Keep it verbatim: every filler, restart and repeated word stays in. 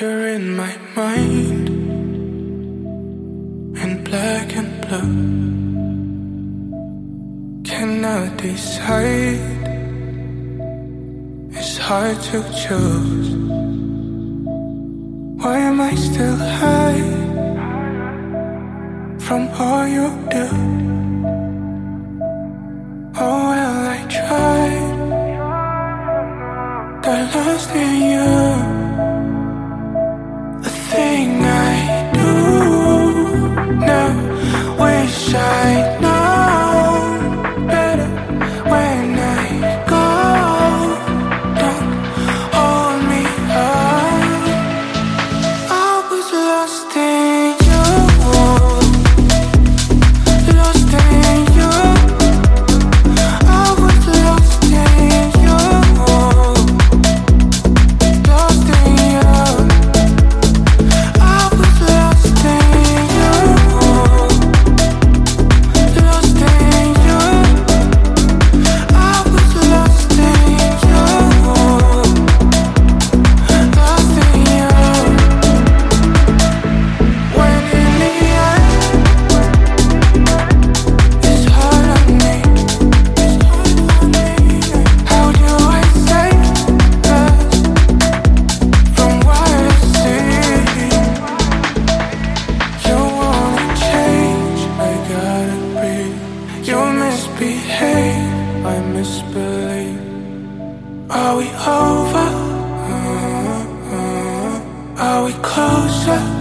You're in my mind, in black and blue. Cannot decide, it's hard to choose. Why am I still high from all you do? Oh well, I tried, got lost in you. The thing I do now, wish I'd known better when I go. Don't hold me up, I was lost in you, lost in you. I was lost in you, lost in you. I was lost in you, lost in you. I was lost in you, lost in you. When in the end, it's hard on me, it's hard on me. How do I say this from what I see? You wanna change, I gotta breathe. You misbehave, I misbelieve. Are we over? Uh, uh, Are we closer?